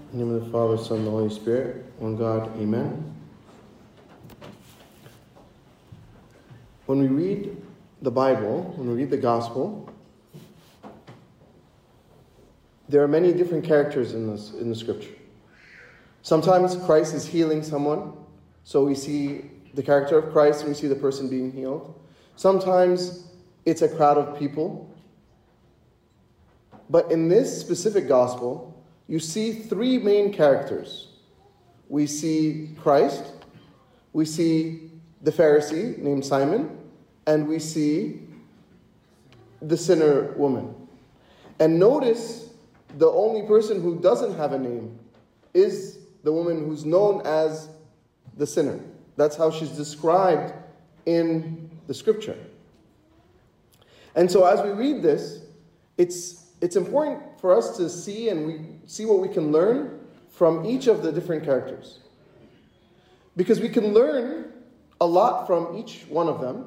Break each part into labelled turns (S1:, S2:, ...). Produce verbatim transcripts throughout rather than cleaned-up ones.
S1: In the name of the Father, Son, and the Holy Spirit, one God, Amen. When we read the Bible, when we read the Gospel, there are many different characters in this in the Scripture. Sometimes Christ is healing someone, so we see the character of Christ and we see the person being healed. Sometimes it's a crowd of people. But in this specific Gospel, you see three main characters. We see Christ, we see the Pharisee named Simon, and we see the sinner woman. And notice the only person who doesn't have a name is the woman who's known as the sinner. That's how she's described in the Scripture. And so as we read this, it's it's important for us to see and we see what we can learn from each of the different characters. Because we can learn a lot from each one of them.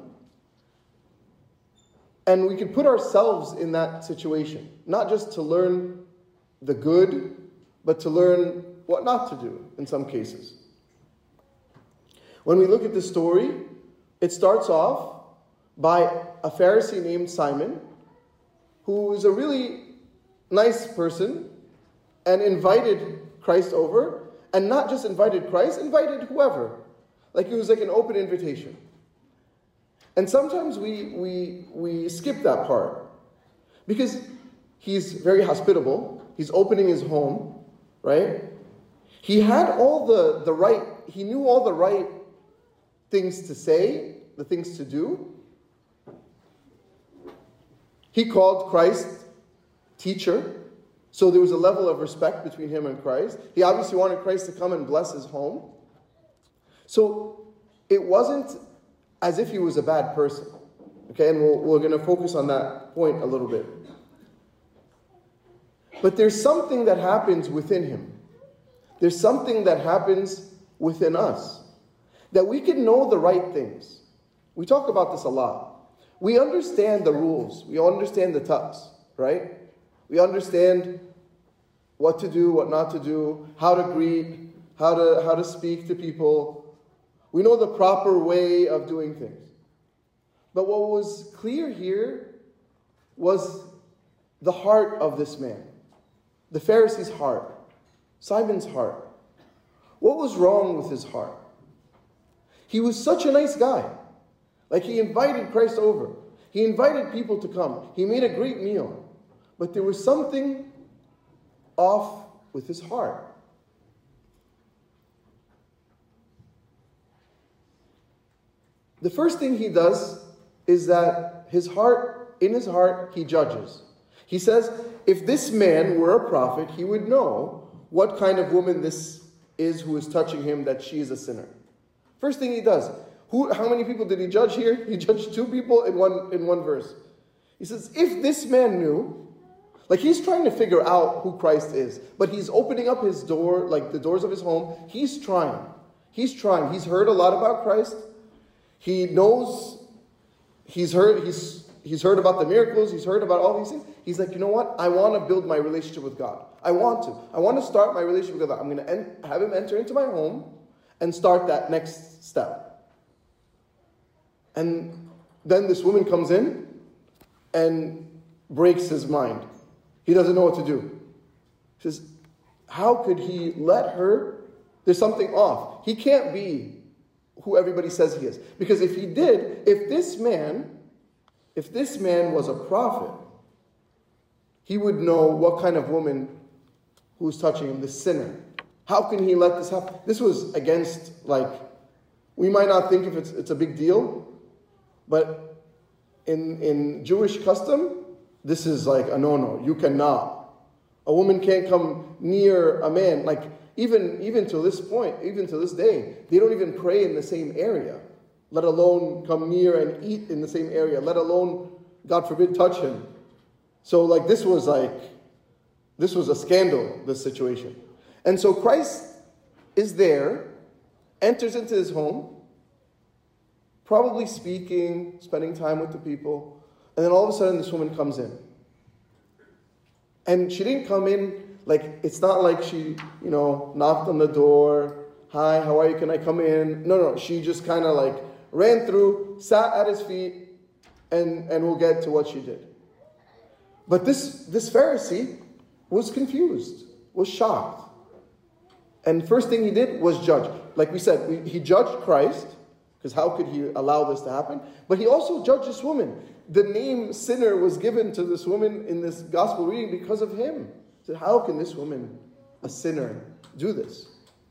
S1: And we can put ourselves in that situation. Not just to learn the good, but to learn what not to do in some cases. When we look at the story, it starts off by a Pharisee named Simon, who is a really nice person and invited Christ over, and not just invited Christ, invited whoever. Like it was like an open invitation. And sometimes we we we skip that part because he's very hospitable. He's opening his home, right? He had all the, the right, he knew all the right things to say, the things to do. He called Christ teacher, so there was a level of respect between him and Christ. He obviously wanted Christ to come and bless his home. So it wasn't as if he was a bad person. Okay, and we'll, we're going to focus on that point a little bit. But there's something that happens within him. There's something that happens within us. That we can know the right things. We talk about this a lot. We understand the rules. We understand the tucks, right? We understand what to do, what not to do, how to greet, how to, how to speak to people. We know the proper way of doing things. But what was clear here was the heart of this man. The Pharisee's heart. Simon's heart. What was wrong with his heart? He was such a nice guy. Like he invited Christ over. He invited people to come. He made a great meal. But there was something off with his heart. The first thing he does is that his heart, in his heart, he judges. He says, if this man were a prophet, he would know what kind of woman this is who is touching him, that she is a sinner. First thing he does. Who, how many people did he judge here? He judged two people in one, in one verse. He says, if this man knew, like he's trying to figure out who Christ is, but he's opening up his door, like the doors of his home. He's trying. He's trying. He's heard a lot about Christ. He knows, he's heard, he's, he's heard about the miracles. He's heard about all these things. He's like, you know what? I want to build my relationship with God. I want to. I want to start my relationship with God. I'm going to en- have him enter into my home and start that next step. And then this woman comes in and breaks his mind. He doesn't know what to do. He says, how could he let her? There's something off. He can't be who everybody says he is. Because if he did, if this man, if this man was a prophet, he would know what kind of woman who's touching him, the sinner. How can he let this happen? This was against, like, we might not think if it's it's a big deal, but in in Jewish custom, this is like a no-no. You cannot. A woman can't come near a man. Like, even, even to this point, even to this day, they don't even pray in the same area, let alone come near and eat in the same area, let alone, God forbid, touch him. So, like, this was like, this was a scandal, this situation. And so Christ is there, enters into his home, probably speaking, spending time with the people, and then all of a sudden this woman comes in. And she didn't come in Like, it's not like she, you know, knocked on the door. Hi, how are you? Can I come in? No, no. She just kind of like ran through, sat at his feet, and, and we'll get to what she did. But this, this Pharisee was confused, was shocked. And first thing he did was judge. Like we said, we, he judged Christ, because how could he allow this to happen? But he also judged this woman. The name sinner was given to this woman in this gospel reading because of him. He said, how can this woman, a sinner, do this?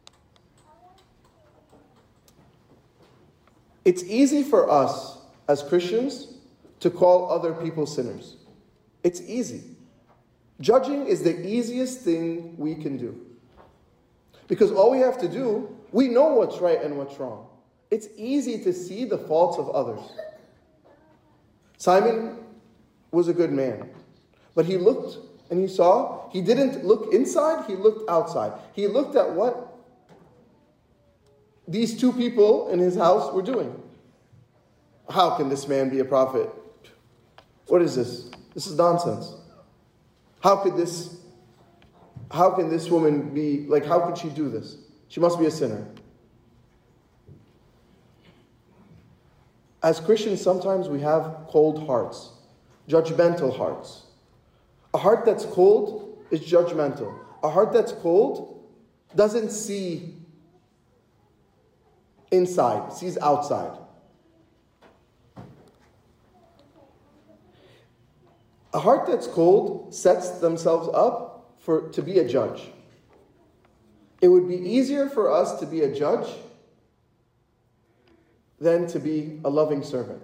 S1: It's easy for us as Christians to call other people sinners. It's easy. Judging is the easiest thing we can do. Because all we have to do, we know what's right and what's wrong. It's easy to see the faults of others. Simon was a good man. But he looked and he saw, he didn't look inside, he looked outside. He looked at what these two people in his house were doing. How can this man be a prophet? What is this? This is nonsense. How could this, how can this woman be, like, how could she do this? She must be a sinner. As Christians, sometimes we have cold hearts, judgmental hearts. A heart that's cold is judgmental. A heart that's cold doesn't see inside, sees outside. A heart that's cold sets themselves up for to be a judge. It would be easier for us to be a judge than to be a loving servant.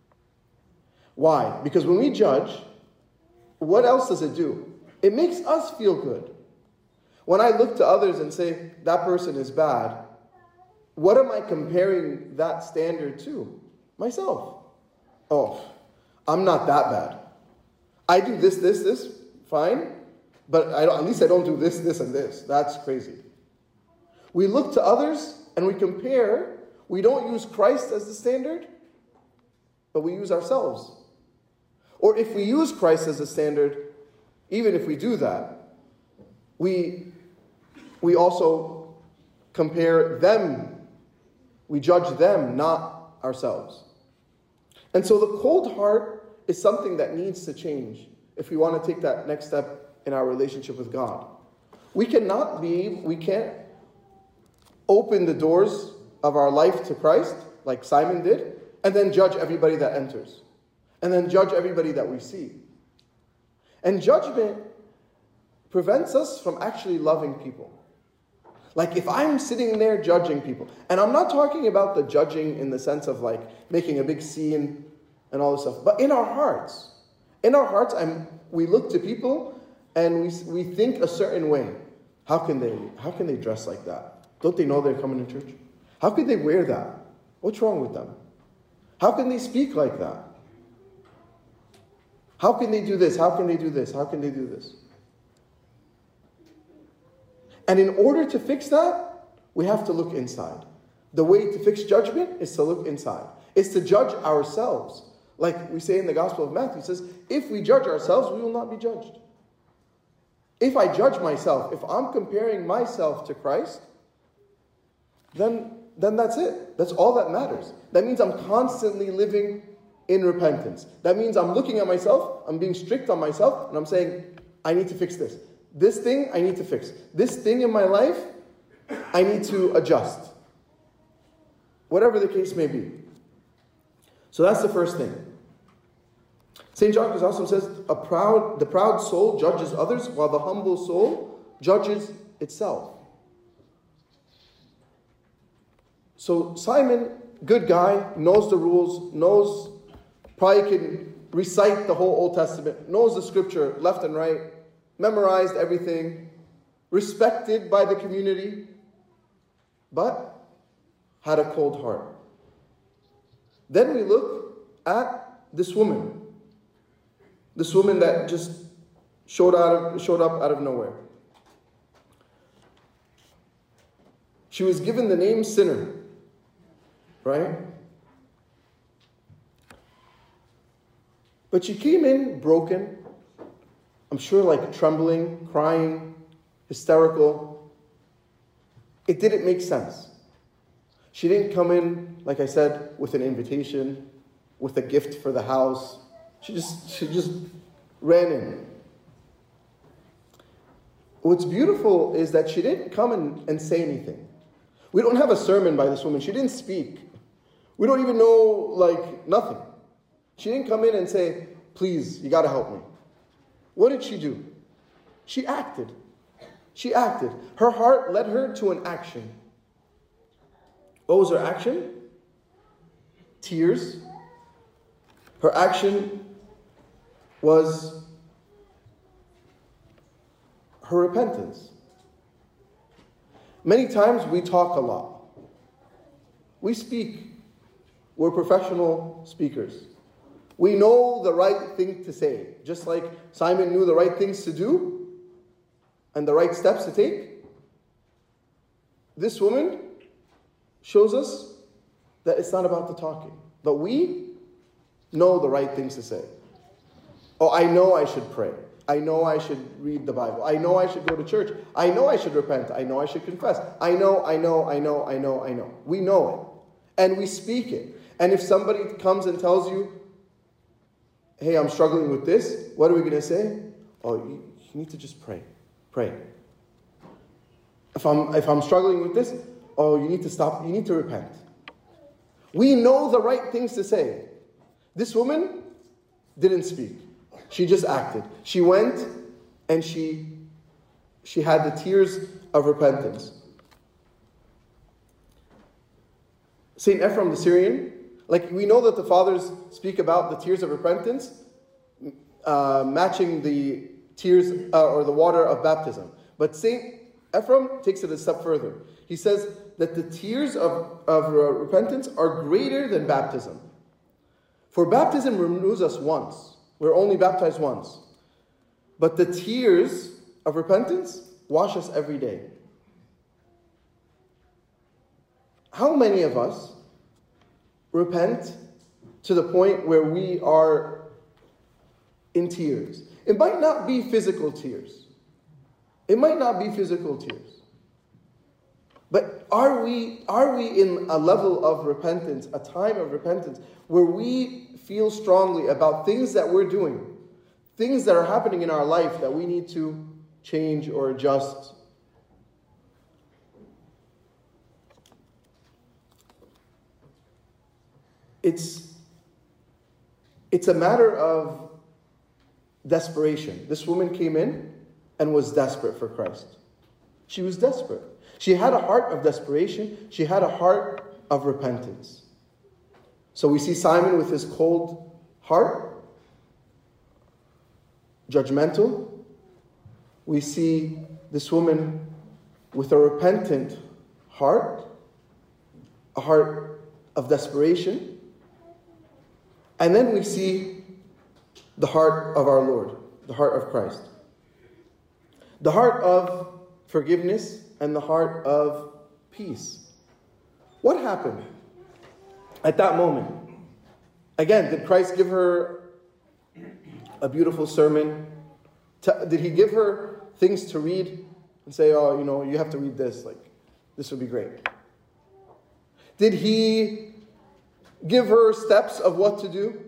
S1: Why? Because when we judge, what else does it do? It makes us feel good. When I look to others and say, that person is bad, what am I comparing that standard to? Myself. Oh, I'm not that bad. I do this, this, this, fine, but I don't, at least I don't do this, this, and this. That's crazy. We look to others and we compare. We don't use Christ as the standard, but we use ourselves. Or if we use Christ as a standard, even if we do that, we, we also compare them. We judge them, not ourselves. And so the cold heart is something that needs to change if we want to take that next step in our relationship with God. We cannot be, we can't open the doors of our life to Christ, like Simon did, and then judge everybody that enters. And then judge everybody that we see. And judgment prevents us from actually loving people. Like if I'm sitting there judging people, and I'm not talking about the judging in the sense of like making a big scene and all this stuff, but in our hearts. In our hearts, I'm, we look to people and we, we think a certain way. How can they, how can they dress like that? Don't they know they're coming to church? How could they wear that? What's wrong with them? How can they speak like that? How can they do this? How can they do this? How can they do this? And in order to fix that, we have to look inside. The way to fix judgment is to look inside. It's to judge ourselves. Like we say in the Gospel of Matthew, it says, if we judge ourselves, we will not be judged. If I judge myself, if I'm comparing myself to Christ, then, then that's it. That's all that matters. That means I'm constantly living in repentance. That means I'm looking at myself, I'm being strict on myself, and I'm saying, I need to fix this. This thing, I need to fix. This thing in my life, I need to adjust. Whatever the case may be. So that's the first thing. Saint John Chrysostom says, a proud, the proud soul judges others, while the humble soul judges itself. So Simon, good guy, knows the rules, knows, probably can recite the whole Old Testament, knows the scripture left and right, memorized everything, respected by the community, but had a cold heart. Then we look at this woman. This woman that just showed, out of, showed up out of nowhere. She was given the name sinner, right? But she came in broken, I'm sure like trembling, crying, hysterical. It didn't make sense. She didn't come in, like I said, with an invitation, with a gift for the house. She just, she just ran in. What's beautiful is that she didn't come in and say anything. We don't have a sermon by this woman. She didn't speak. We don't even know, like, nothing. She didn't come in and say, please, you got to help me. What did she do? She acted. She acted. Her heart led her to an action. What was her action? Tears. Her action was her repentance. Many times we talk a lot. We speak. We're professional speakers. We know the right thing to say. Just like Simon knew the right things to do and the right steps to take. This woman shows us that it's not about the talking. But we know the right things to say. Oh, I know I should pray. I know I should read the Bible. I know I should go to church. I know I should repent. I know I should confess. I know, I know, I know, I know, I know. We know it. And we speak it. And if somebody comes and tells you, hey, I'm struggling with this, what are we going to say? Oh, you, you need to just pray. Pray. If I'm, if I'm struggling with this, oh, you need to stop. You need to repent. We know the right things to say. This woman didn't speak. She just acted. She went and she, she had the tears of repentance. Saint Ephraim the Syrian, like we know that the fathers speak about the tears of repentance, uh, matching the tears uh, or the water of baptism. But Saint Ephraim takes it a step further. He says that the tears of, of uh, repentance are greater than baptism. For baptism renews us once. We're only baptized once. But the tears of repentance wash us every day. How many of us repent to the point where we are in tears? It might not be physical tears. It might not be physical tears. But are we, are we in a level of repentance, a time of repentance, where we feel strongly about things that we're doing, things that are happening in our life that we need to change or adjust? It's, it's a matter of desperation. This woman came in and was desperate for Christ. She was desperate. She had a heart of desperation. She had a heart of repentance. So we see Simon with his cold heart, judgmental. We see this woman with a repentant heart, a heart of desperation. And then we see the heart of our Lord, the heart of Christ. The heart of forgiveness and the heart of peace. What happened at that moment? Again, did Christ give her a beautiful sermon? Did he give her things to read and say, oh, you know, you have to read this, like, this would be great? Did he give her steps of what to do?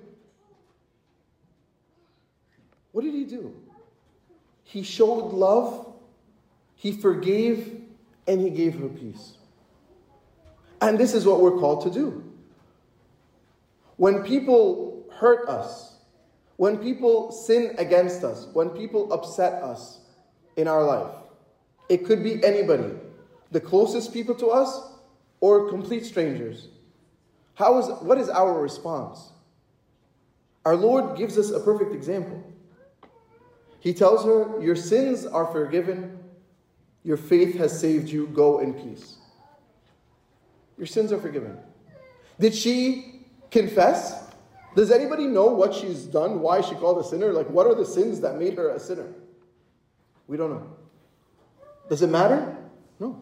S1: What did he do? He showed love, he forgave, and he gave her peace. And this is what we're called to do. When people hurt us, when people sin against us, when people upset us in our life, it could be anybody, the closest people to us or complete strangers. How is, what is our response? Our Lord gives us a perfect example. He tells her, your sins are forgiven, your faith has saved you, go in peace. Your sins are forgiven. Did she confess? Does anybody know what she's done, why she called a sinner? Like, what are the sins that made her a sinner? We don't know. Does it matter? No.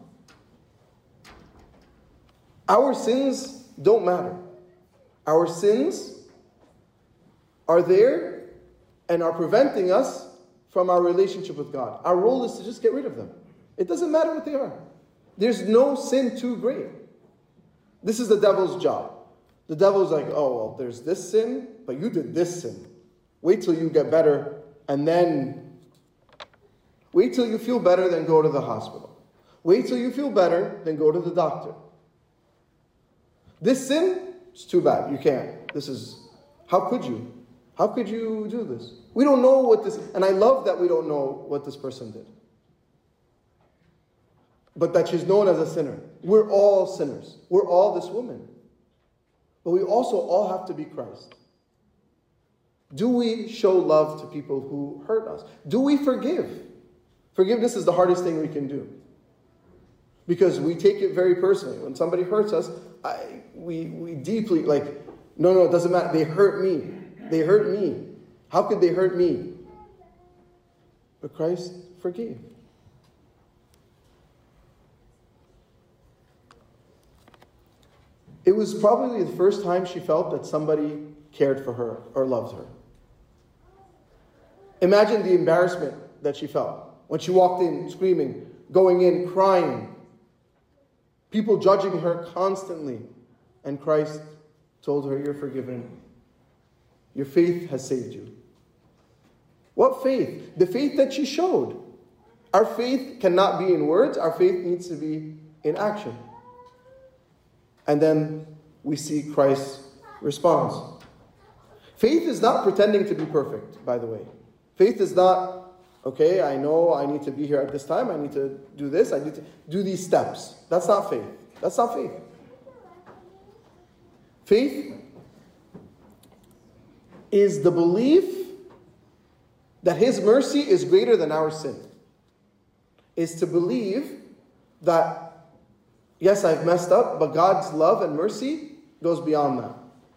S1: Our sins don't matter. Our sins are there and are preventing us from our relationship with God. Our role is to just get rid of them. It doesn't matter what they are. There's no sin too great. This is the devil's job. The devil's like, oh, well, there's this sin, but you did this sin. Wait till you get better, and then wait till you feel better, then go to the hospital. Wait till you feel better, then go to the doctor. This sin, it's too bad. You can't. This is, how could you? How could you do this? We don't know what this, and I love that we don't know what this person did. But that she's known as a sinner. We're all sinners. We're all this woman. But we also all have to be Christ. Do we show love to people who hurt us? Do we forgive? Forgiveness is the hardest thing we can do. Because we take it very personally. When somebody hurts us, I, we, we deeply, like, no, no, it doesn't matter. They hurt me. They hurt me. How could they hurt me? But Christ forgave. It was probably the first time she felt that somebody cared for her or loved her. Imagine the embarrassment that she felt when she walked in screaming, going in crying, people judging her constantly. And Christ told her, you're forgiven. Your faith has saved you. What faith? The faith that she showed. Our faith cannot be in words. Our faith needs to be in action. And then we see Christ's response. Faith is not pretending to be perfect, by the way. Faith is not, okay, I know I need to be here at this time. I need to do this. I need to do these steps. That's not faith. That's not faith. Faith is the belief that His mercy is greater than our sin. Is to believe that, yes, I've messed up, but God's love and mercy goes beyond that.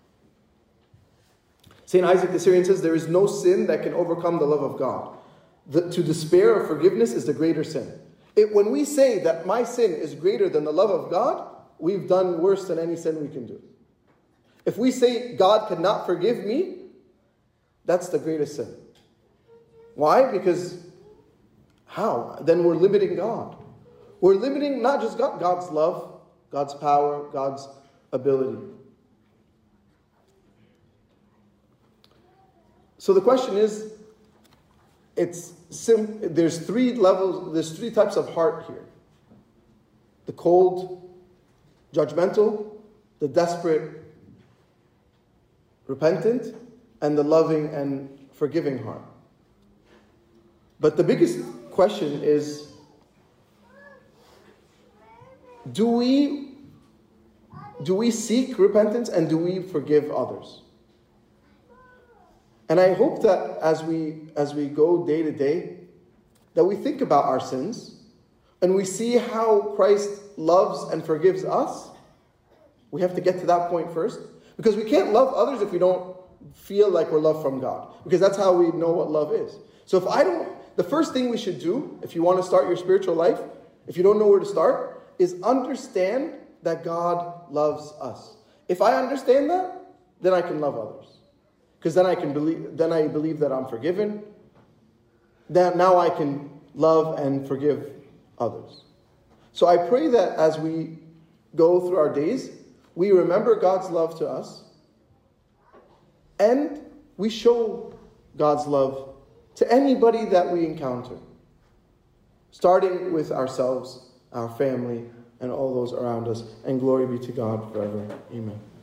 S1: Saint Isaac the Syrian says, there is no sin that can overcome the love of God. The, to despair of forgiveness is the greater sin. It, when we say that my sin is greater than the love of God, we've done worse than any sin we can do. If we say God cannot forgive me, that's the greatest sin. Why? Because how? Then we're limiting God. We're limiting not just God, God's love, God's power, God's ability. So the question is, it's sim- there's three levels, there's three types of heart here. The cold, judgmental, the desperate, repentant, and the loving and forgiving heart. But the biggest question is, do we, do we seek repentance and do we forgive others? And I hope that as we, as we go day to day, that we think about our sins and we see how Christ loves and forgives us. We have to get to that point first. Because we can't love others if we don't feel like we're loved from God. Because that's how we know what love is. So if I don't, the first thing we should do, if you want to start your spiritual life, if you don't know where to start, is understand that God loves us. If I understand that, then I can love others. Because then I can believe, then I believe that I'm forgiven. Then now I can love and forgive others. So I pray that as we go through our days, we remember God's love to us, and we show God's love to anybody that we encounter, starting with ourselves, our family, and all those around us. And glory be to God forever. Amen.